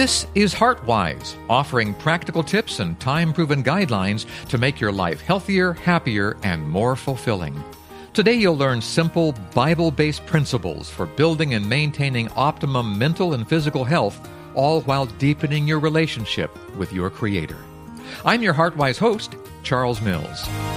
This is HeartWise, offering practical tips and time-proven guidelines to make your life healthier, happier, and more fulfilling. Today you'll learn simple, Bible-based principles for building and maintaining optimum mental and physical health, all while deepening your relationship with your Creator. I'm your HeartWise host, Charles Mills.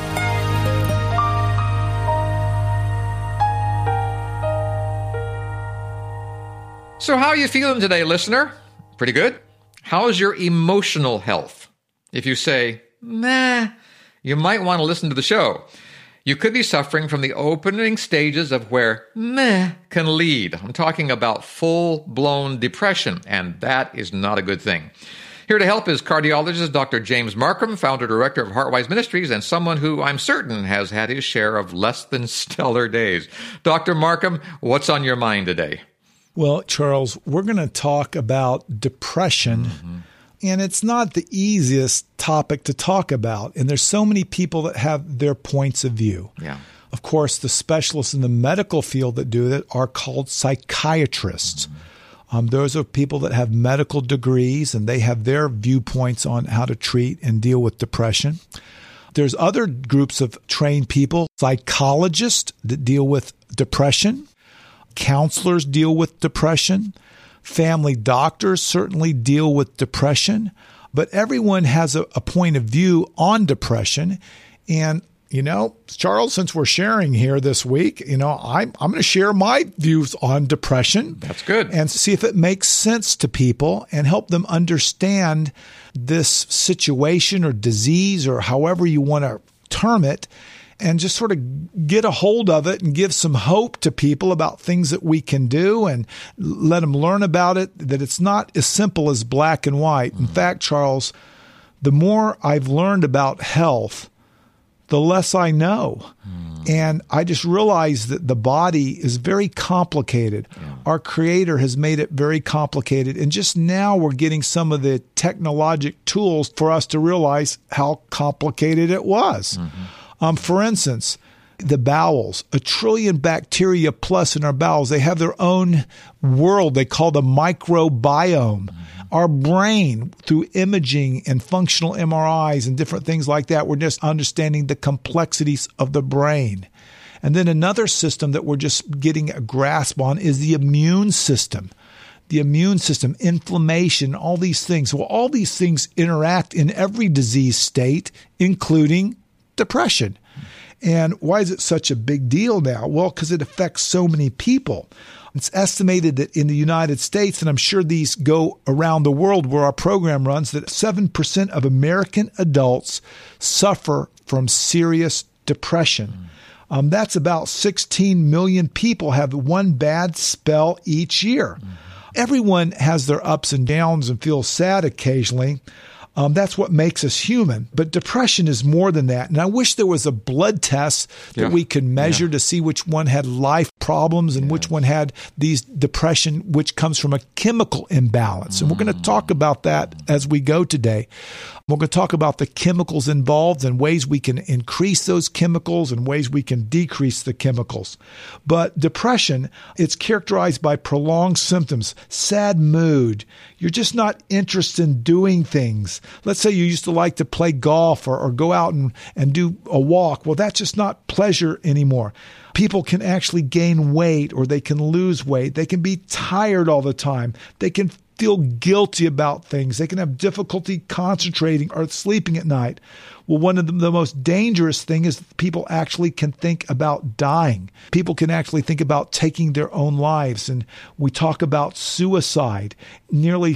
So how are you feeling today, listener? Pretty good? How's your emotional health? If you say, nah, you might want to listen to the show. You could be suffering from the opening stages of where meh can lead. I'm talking about full-blown depression, and that is not a good thing. Here to help is cardiologist Dr. James Markham, founder-director of HeartWise Ministries, and someone who I'm certain has had his share of less than stellar days. Dr. Markham, what's on your mind today? Well, Charles, we're going to talk about depression, and it's not the easiest topic to talk about. And there's so many people that have their points of view. Yeah. Of course, the specialists in the medical field that do that are called psychiatrists. Those are people that have medical degrees, and they have their viewpoints on how to treat and deal with depression. There's other groups of trained people, psychologists that deal with depression. Counselors deal with depression. Family doctors certainly deal with depression. But everyone has a point of view on depression. And, Charles, since we're sharing here this week, I'm going to share my views on depression. That's good. And see if it makes sense to people and help them understand this situation or disease or however you want to term it, and just sort of get a hold of it and give some hope to people about things that we can do and let them learn about it, that it's not as simple as black and white. In fact, Charles, the more I've learned about health, the less I know. And I just realized that the body is very complicated. Yeah. Our Creator has made it very complicated. And just now we're getting some of the technologic tools for us to realize how complicated it was. For instance, the bowels, 1 trillion bacteria plus in our bowels, they have their own world they call the microbiome. Our brain, through imaging and functional MRIs and different things like that, we're just understanding the complexities of the brain. And then another system that we're just getting a grasp on is the immune system. The immune system, inflammation, all these things. Well, all these things interact in every disease state, including depression. And why is it such a big deal now? Well, because it affects so many people. It's estimated that in the United States, and I'm sure these go around the world where our program runs, that 7% of American adults suffer from serious depression. That's about 16 million people have one bad spell each year. Everyone has their ups and downs and feels sad occasionally. That's what makes us human. But depression is more than that. And I wish there was a blood test that we could measure to see which one had life problems and which one had these depression, which comes from a chemical imbalance. And we're going to talk about that as we go today. We're going to talk about the chemicals involved and ways we can increase those chemicals and ways we can decrease the chemicals. But depression, it's characterized by prolonged symptoms, sad mood. You're just not interested in doing things. Let's say you used to like to play golf or go out and do a walk. Well, that's just not pleasure anymore. People can actually gain weight or they can lose weight. They can be tired all the time. They can feel guilty about things. They can have difficulty concentrating or sleeping at night. Well, one of the most dangerous thing is people actually can think about dying. People can actually think about taking their own lives. And we talk about suicide. Nearly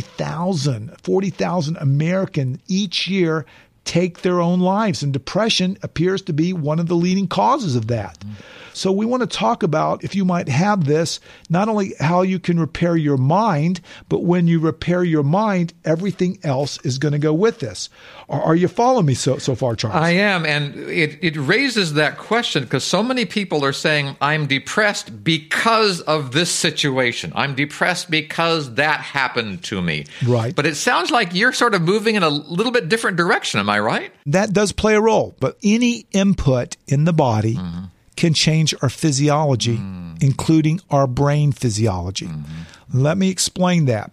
40,000 Americans each year take their own lives. And depression appears to be one of the leading causes of that. So we want to talk about, if you might have this, not only how you can repair your mind, but when you repair your mind, everything else is going to go with this. Are you following me so far, Charles? I am, and it raises that question because so many people are saying, I'm depressed because of this situation. I'm depressed because that happened to me. Right. But it sounds like you're sort of moving in a little bit different direction. Am I right? That does play a role, but any input in the body can change our physiology, including our brain physiology. Let me explain that.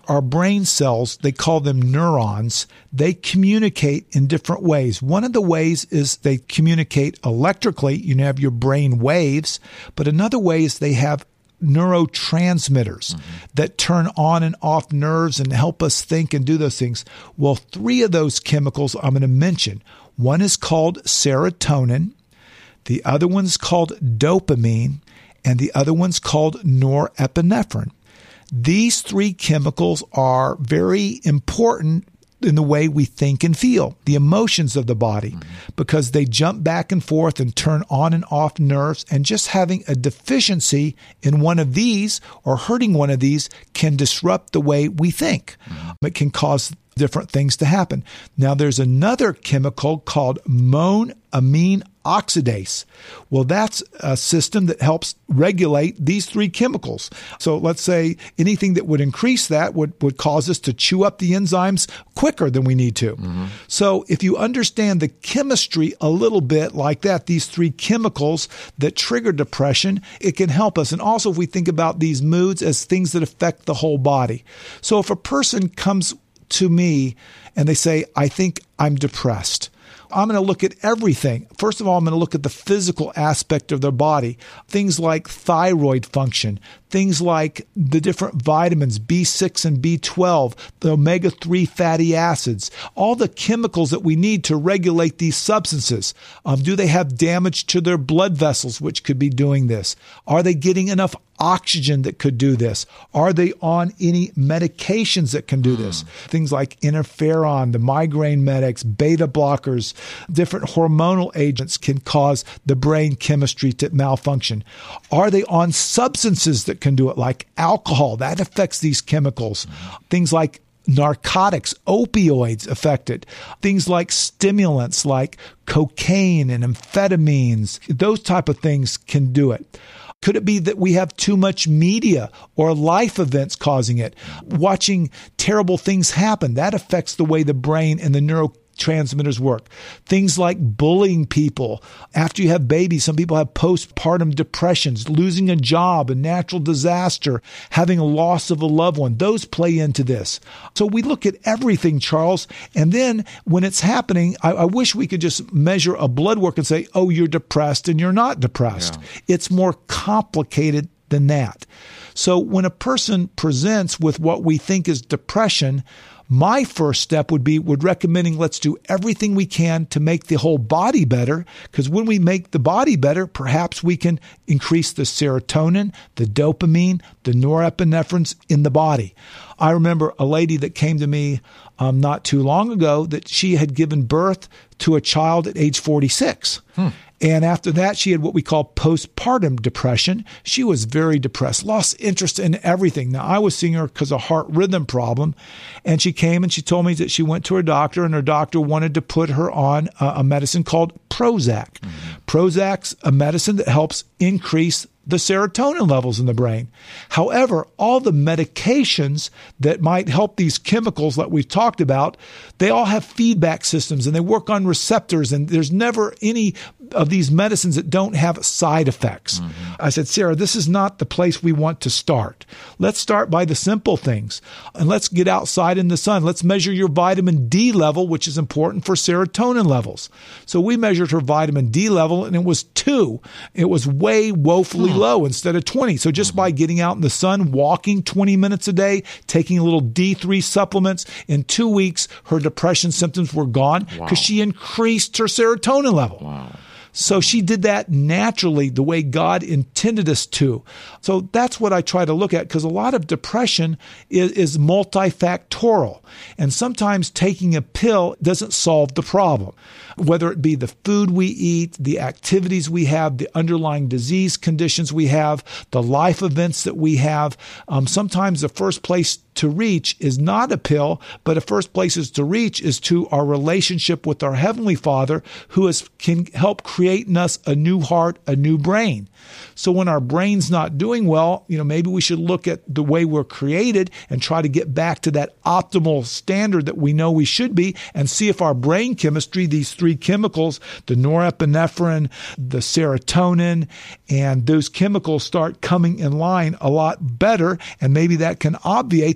Our brain cells, they call them neurons, they communicate in different ways. One of the ways is they communicate electrically. You have your brain waves, but another way is they have neurotransmitters that turn on and off nerves and help us think and do those things. Well, 3 of those chemicals I'm going to mention. One is called serotonin, the other one's called dopamine, and the other one's called norepinephrine. These 3 chemicals are very important in the way we think and feel, the emotions of the body, because they jump back and forth and turn on and off nerves. And just having a deficiency in one of these or hurting one of these can disrupt the way we think. It can cause different things to happen. Now, there's another chemical called monoamine oxidase. Well, that's a system that helps regulate these 3 chemicals. So let's say anything that would increase that would cause us to chew up the enzymes quicker than we need to. So if you understand the chemistry a little bit like that, these 3 chemicals that trigger depression, it can help us. And also if we think about these moods as things that affect the whole body. So if a person comes to me and they say, I think I'm depressed, I'm going to look at everything. First of all, I'm going to look at the physical aspect of their body, things like thyroid function, things like the different vitamins, B6 and B12, the omega-3 fatty acids, all the chemicals that we need to regulate these substances. Do they have damage to their blood vessels, which could be doing this? Are they getting enough oxygen that could do this? Are they on any medications that can do this? Things like interferon, the migraine medics, beta blockers, different hormonal agents can cause the brain chemistry to malfunction. Are they on substances that can do it, like alcohol? That affects these chemicals. Things like narcotics, opioids affect it. Things like stimulants like cocaine and amphetamines, those type of things can do it. Could it be that we have too much media or life events causing it? Watching terrible things happen, that affects the way the brain and the neurotransmitters work. Things like bullying people. After you have babies, some people have postpartum depressions, losing a job, a natural disaster, having a loss of a loved one. Those play into this. So we look at everything, Charles, and then when it's happening, I wish we could just measure a blood work and say, oh, you're depressed and you're not depressed. Yeah. It's more complicated than that. So when a person presents with what we think is depression, my first step would recommending let's do everything we can to make the whole body better, because when we make the body better, perhaps we can increase the serotonin, the dopamine, the norepinephrines in the body. I remember a lady that came to me not too long ago that she had given birth to a child at age 46. And after that, she had what we call postpartum depression. She was very depressed, lost interest in everything. Now, I was seeing her because of heart rhythm problem. And she came and she told me that she went to her doctor and her doctor wanted to put her on a medicine called Prozac. Prozac's a medicine that helps increase the serotonin levels in the brain. However, all the medications that might help these chemicals that we've talked about, they all have feedback systems and they work on receptors, and there's never any of these medicines that don't have side effects. I said, Sarah, this is not the place we want to start. Let's start by the simple things and let's get outside in the sun. Let's measure your vitamin D level, which is important for serotonin levels. So we measured her vitamin D level and it was 2. It was way woefully low instead of 20. So just by getting out in the sun, walking 20 minutes a day, taking a little D3 supplements, in 2 weeks, her depression symptoms were gone because she increased her serotonin level. So she did that naturally the way God intended us to. So that's what I try to look at, because a lot of depression is multifactorial. And sometimes taking a pill doesn't solve the problem. Whether it be the food we eat, the activities we have, the underlying disease conditions we have, the life events that we have. Sometimes the first place to reach is not a pill, but the first places to reach is to our relationship with our Heavenly Father, who can help create in us a new heart, a new brain. So when our brain's not doing well, maybe we should look at the way we're created and try to get back to that optimal standard that we know we should be, and see if our brain chemistry, these 3 chemicals, the norepinephrine, the serotonin, and those chemicals start coming in line a lot better, and maybe that can obviate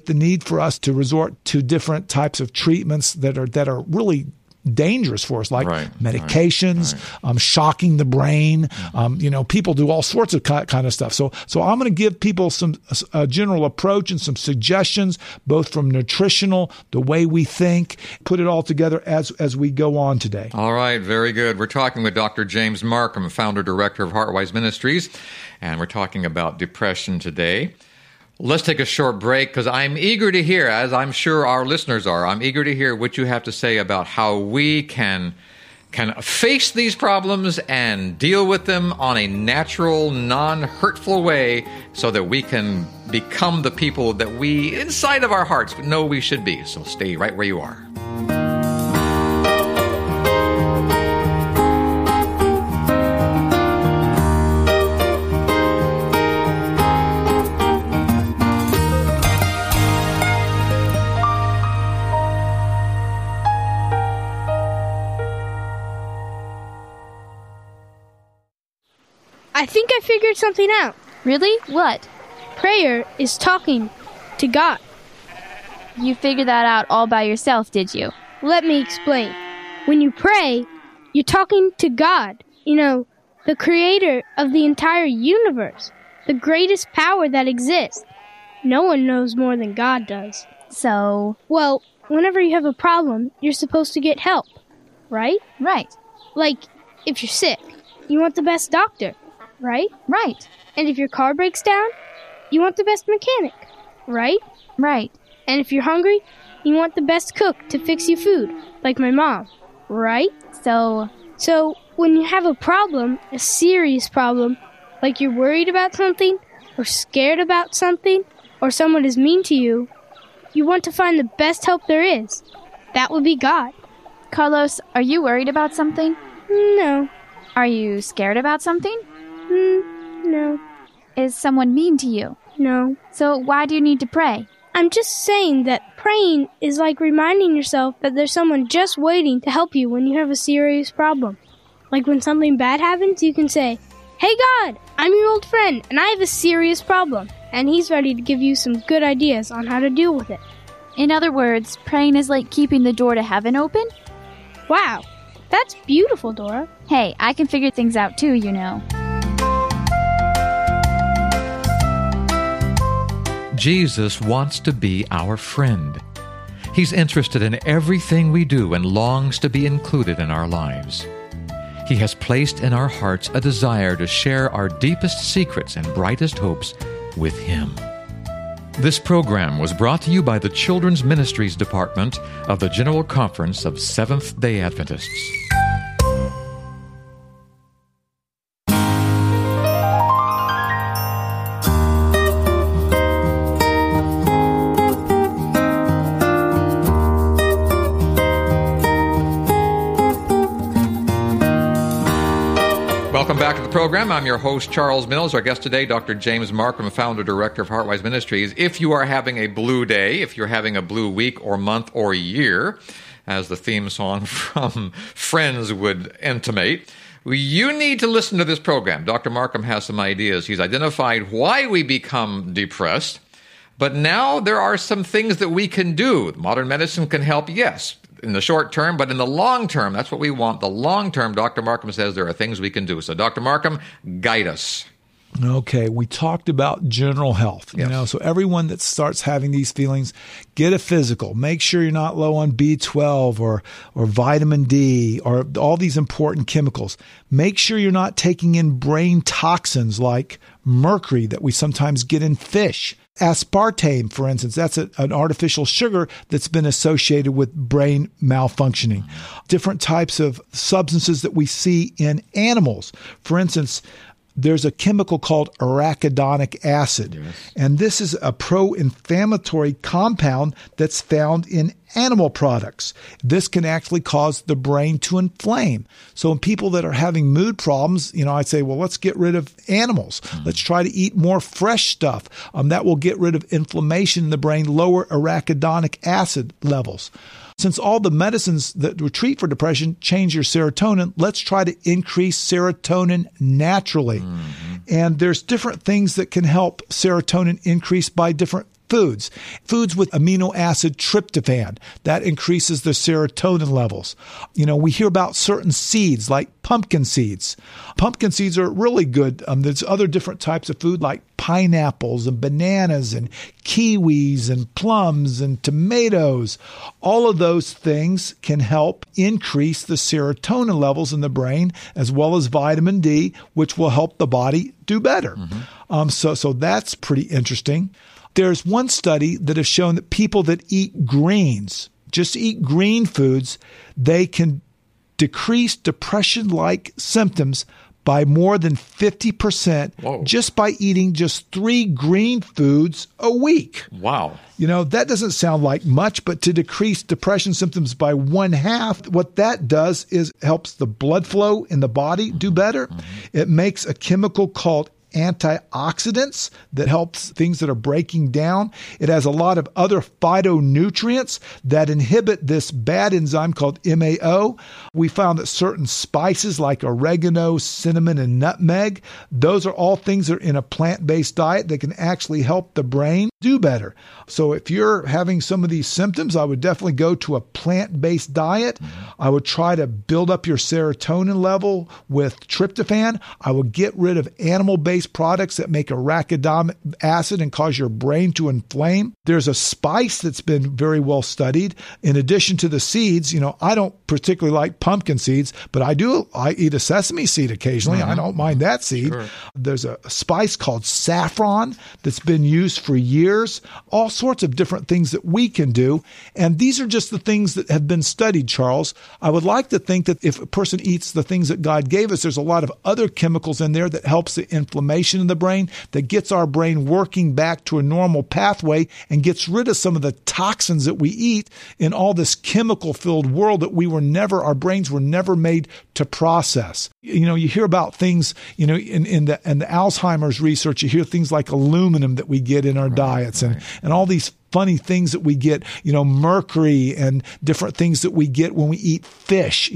the need for us to resort to different types of treatments that are really dangerous for us, like medications, shocking the brain. People do all sorts of kind of stuff. So I'm going to give people a general approach and some suggestions, both from nutritional, the way we think, put it all together as we go on today. All right, very good. We're talking with Dr. James Marcum, founder director of Heartwise Ministries, and we're talking about depression today. Let's take a short break because I'm eager to hear, as I'm sure our listeners are, I'm eager to hear what you have to say about how we can face these problems and deal with them on a natural, non-hurtful way so that we can become the people that we, inside of our hearts, know we should be. So stay right where you are. I think I figured something out. Really? What? Prayer is talking to God. You figured that out all by yourself, did you? Let me explain. When you pray, you're talking to God. The creator of the entire universe. The greatest power that exists. No one knows more than God does. So? Well, whenever you have a problem, you're supposed to get help, right? Right. Like, if you're sick, you want the best doctor. Right? Right. And if your car breaks down, you want the best mechanic. Right? Right. And if you're hungry, you want the best cook to fix you food, like my mom. Right? So when you have a problem, a serious problem, like you're worried about something, or scared about something, or someone is mean to you, you want to find the best help there is. That would be God. Carlos, are you worried about something? No. Are you scared about something? No. Is someone mean to you? No. So why do you need to pray? I'm just saying that praying is like reminding yourself that there's someone just waiting to help you when you have a serious problem. Like when something bad happens, you can say, "Hey God, I'm your old friend and I have a serious problem." And he's ready to give you some good ideas on how to deal with it. In other words, praying is like keeping the door to heaven open? Wow, that's beautiful, Dora. Hey, I can figure things out too, you know. Jesus wants to be our friend. He's interested in everything we do and longs to be included in our lives. He has placed in our hearts a desire to share our deepest secrets and brightest hopes with Him. This program was brought to you by the Children's Ministries Department of the General Conference of Seventh-day Adventists. Welcome back to the program. I'm your host, Charles Mills. Our guest today, Dr. James Marcum, founder, director of Heartwise Ministries. If you are having a blue day, if you're having a blue week or month or year, as the theme song from Friends would intimate, you need to listen to this program. Dr. Marcum has some ideas. He's identified why we become depressed, but now there are some things that we can do. Modern medicine can help, yes, in the short term, but in the long term, that's what we want. The long term, Dr. Marcum says there are things we can do. So, Dr. Marcum, guide us. Okay, we talked about general health, Yes. so everyone that starts having these feelings, get a physical. Make sure you're not low on B12 or vitamin D or all these important chemicals. Make sure you're not taking in brain toxins like mercury that we sometimes get in fish. Aspartame, for instance, that's an artificial sugar that's been associated with brain malfunctioning. Different types of substances that we see in animals. For instance, there's a chemical called arachidonic acid. Yes. And this is a pro-inflammatory compound that's found in animal products. This can actually cause the brain to inflame. So in people that are having mood problems, I'd say, well, let's get rid of animals. Let's try to eat more fresh stuff. That will get rid of inflammation in the brain, lower arachidonic acid levels. Since all the medicines that we treat for depression change your serotonin, let's try to increase serotonin naturally. And there's different things that can help serotonin increase by different foods. Foods with amino acid tryptophan, that increases the serotonin levels. We hear about certain seeds like pumpkin seeds. Pumpkin seeds are really good. There's other different types of food like pineapples and bananas and kiwis and plums and tomatoes. All of those things can help increase the serotonin levels in the brain, as well as vitamin D, which will help the body do better. So that's pretty interesting. There's one study that has shown that people that eat greens, just eat green foods, they can decrease depression-like symptoms by more than 50% just by eating just 3 green foods a week. Wow. That doesn't sound like much, but to decrease depression symptoms by 1/2, what that does is helps the blood flow in the body do better. It makes a chemical called antioxidants that helps things that are breaking down. It has a lot of other phytonutrients that inhibit this bad enzyme called MAO. We found that certain spices like oregano, cinnamon, and nutmeg, those are all things that are in a plant-based diet that can actually help the brain do better. So if you're having some of these symptoms, I would definitely go to a plant-based diet. I would try to build up your serotonin level with tryptophan. I would get rid of animal-based products that make arachidonic acid and cause your brain to inflame. There's a spice that's been very well studied. In addition to the seeds, I don't particularly like pumpkin seeds, but I eat a sesame seed occasionally. I don't mind that seed. Sure. There's a spice called saffron that's been used for years. All sorts of different things that we can do. And these are just the things that have been studied, Charles. I would like to think that if a person eats the things that God gave us, there's a lot of other chemicals in there that helps the inflammation in the brain, that gets our brain working back to a normal pathway and gets rid of some of the toxins that we eat in all this chemical-filled world that our brains were never made to process. You hear about things, in the Alzheimer's research, you hear things like aluminum that we get in our diets and all these funny things that we get, mercury and different things that we get when we eat fish,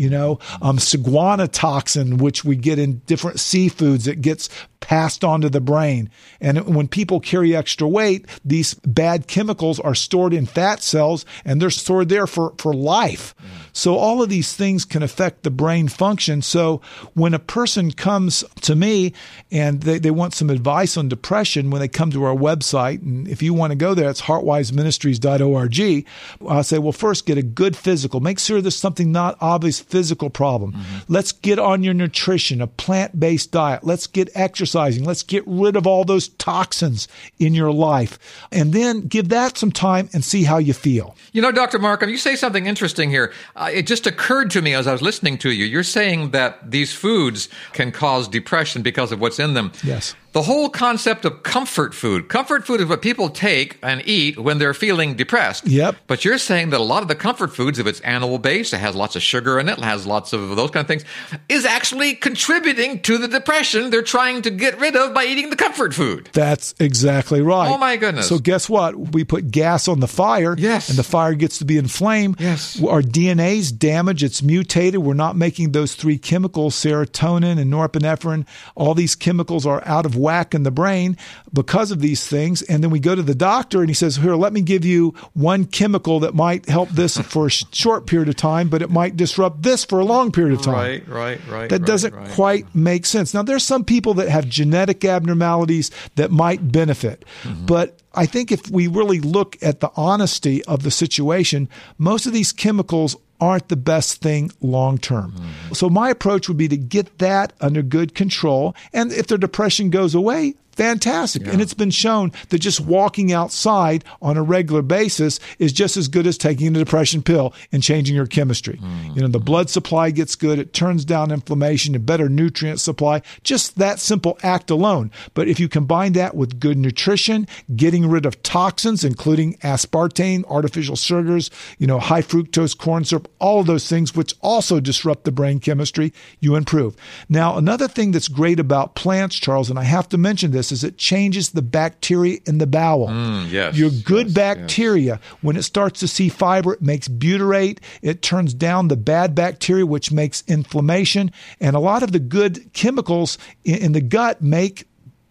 saguana toxin, which we get in different seafoods that gets passed on to the brain. And when people carry extra weight, these bad chemicals are stored in fat cells and they're stored there for life. So all of these things can affect the brain function. So when a person comes to me and they want some advice on depression, when they come to our website, and if you want to go there, it's heartwiseministries.org, I'll say, well, first get a good physical. Make sure there's something not obvious physical problem. Let's get on your nutrition, a plant-based diet. Let's get exercising. Let's get rid of all those toxins in your life. And then give that some time and see how you feel. Dr. Markham, you say something interesting here. It just occurred to me as I was listening to you. You're saying that these foods can cause depression because of what's in them. Yes. The whole concept of comfort food. Comfort food is what people take and eat when they're feeling depressed. Yep. But you're saying that a lot of the comfort foods, if it's animal-based, it has lots of sugar in it, has lots of those kind of things, is actually contributing to the depression they're trying to get rid of by eating the comfort food. That's exactly right. Oh, my goodness. So guess what? We put gas on the fire. Yes. And the fire gets to be inflamed. Yes. Our DNA's damaged. It's mutated. We're not making those 3 chemicals, serotonin and norepinephrine. All these chemicals are out of whack in the brain because of these things. And then we go to the doctor and he says, here, let me give you one chemical that might help this for a short period of time, but it might disrupt this for a long period of time. Right. That doesn't quite make sense. Now, there's some people that have genetic abnormalities that might benefit. But I think if we really look at the honesty of the situation, most of these chemicals aren't the best thing long term. So my approach would be to get that under good control. And if their depression goes away, fantastic. And it's been shown that just walking outside on a regular basis is just as good as taking a depression pill and changing your chemistry. The blood supply gets good. It turns down inflammation, a better nutrient supply, just that simple act alone. But if you combine that with good nutrition, getting rid of toxins, including aspartame, artificial sugars, high fructose corn syrup, all of those things, which also disrupt the brain chemistry, you improve. Now, another thing that's great about plants, Charles, and I have to mention this, is it changes the bacteria in the bowel. Your good bacteria, when it starts to see fiber, it makes butyrate. It turns down the bad bacteria, which makes inflammation. And a lot of the good chemicals in the gut make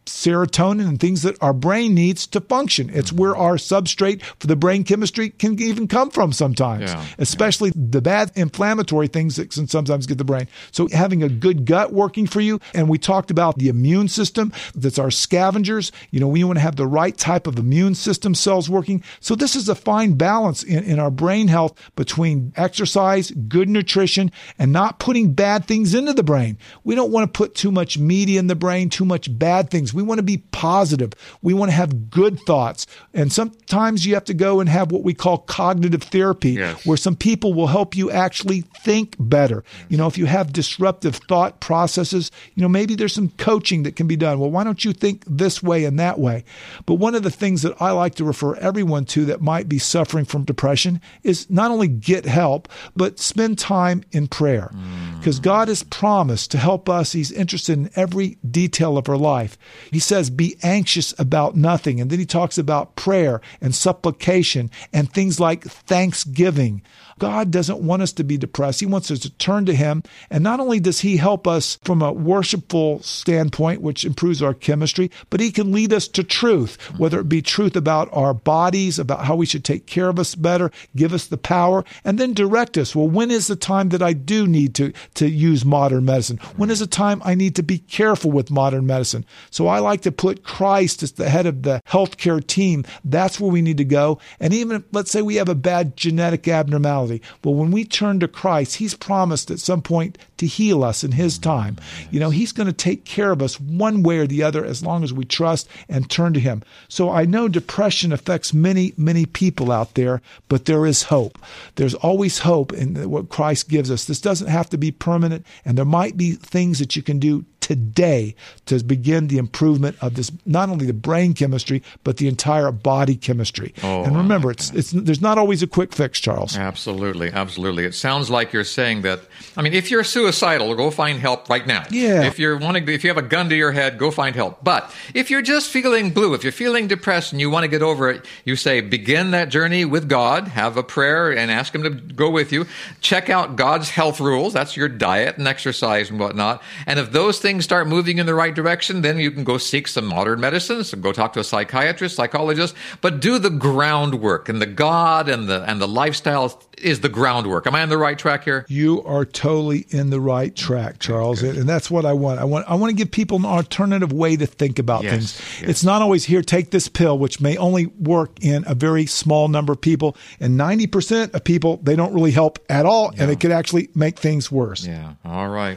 serotonin and things that our brain needs to function. It's where our substrate for the brain chemistry can even come from sometimes, especially the bad inflammatory things that can sometimes get the brain. So having a good gut working for you, and we talked about the immune system, that's our scavengers. We want to have the right type of immune system cells working. So this is a fine balance in our brain health between exercise, good nutrition, and not putting bad things into the brain. We don't want to put too much media in the brain, too much bad things. We want to be positive. We want to have good thoughts. And sometimes you have to go and have what we call cognitive therapy, where some people will help you actually think better. If you have disruptive thought processes, maybe there's some coaching that can be done. Well, why don't you think this way and that way? But one of the things that I like to refer everyone to that might be suffering from depression is not only get help, but spend time in prayer. Because God has promised to help us. He's interested in every detail of our life. He says, be anxious about nothing. And then he talks about prayer and supplication and things like thanksgiving. God doesn't want us to be depressed. He wants us to turn to him. And not only does he help us from a worshipful standpoint, which improves our chemistry, but he can lead us to truth, whether it be truth about our bodies, about how we should take care of us better, give us the power, and then direct us. Well, when is the time that I do need to use modern medicine? When is the time I need to be careful with modern medicine? So I like to put Christ as the head of the healthcare team. That's where we need to go. And even if, let's say we have a bad genetic abnormality, well, when we turn to Christ, he's promised at some point to heal us in his time. He's going to take care of us one way or the other as long as we trust and turn to him. So I know depression affects many, many people out there, but there is hope. There's always hope in what Christ gives us. This doesn't have to be permanent, and there might be things that you can do today to begin the improvement of this, not only the brain chemistry, but the entire body chemistry. And remember, there's not always a quick fix, Charles. Absolutely. It sounds like you're saying that, if you're suicidal, go find help right now. If you have a gun to your head, go find help. But if you're just feeling blue, if you're feeling depressed and you want to get over it, you say, begin that journey with God, have a prayer and ask him to go with you. Check out God's health rules. That's your diet and exercise and whatnot. And if those things start moving in the right direction, then you can go seek some modern medicines and go talk to a psychiatrist, psychologist, but do the groundwork. And the God and the lifestyle is the groundwork. Am I on the right track here? You are totally in the right track, Charles. And that's what I want. I want to give people an alternative way to think about things. It's not always here, take this pill, which may only work in a very small number of people. And 90% of people, they don't really help at all. And it could actually make things worse. All right.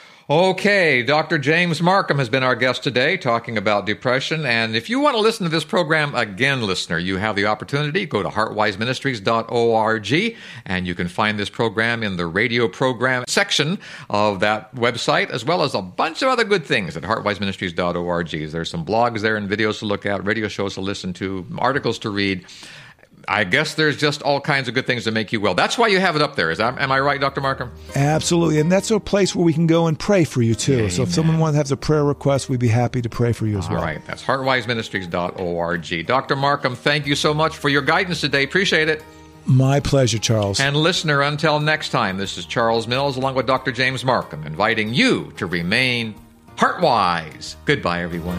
Okay, Dr. James Marcum has been our guest today talking about depression. And if you want to listen to this program again, listener, you have the opportunity. Go to heartwiseministries.org, and you can find this program in the radio program section of that website, as well as a bunch of other good things at heartwiseministries.org. There's some blogs there and videos to look at, radio shows to listen to, articles to read. I guess there's just all kinds of good things to make you well. That's why you have it up there. Am I right, Dr. Marcum? Absolutely. And that's a place where we can go and pray for you, too. Amen. So if someone has a prayer request, we'd be happy to pray for you as well. All right. That's heartwiseministries.org. Dr. Marcum, thank you so much for your guidance today. Appreciate it. My pleasure, Charles. And listener, until next time, this is Charles Mills along with Dr. James Marcum, inviting you to remain heart-wise. Goodbye, everyone.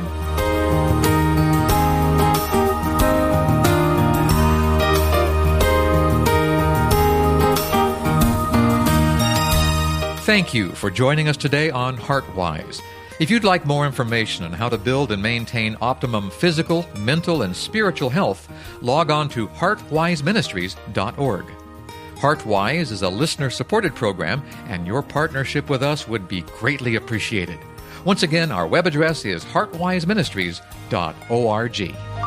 Thank you for joining us today on HeartWise. If you'd like more information on how to build and maintain optimum physical, mental, and spiritual health, log on to heartwiseministries.org. HeartWise is a listener-supported program, and your partnership with us would be greatly appreciated. Once again, our web address is heartwiseministries.org.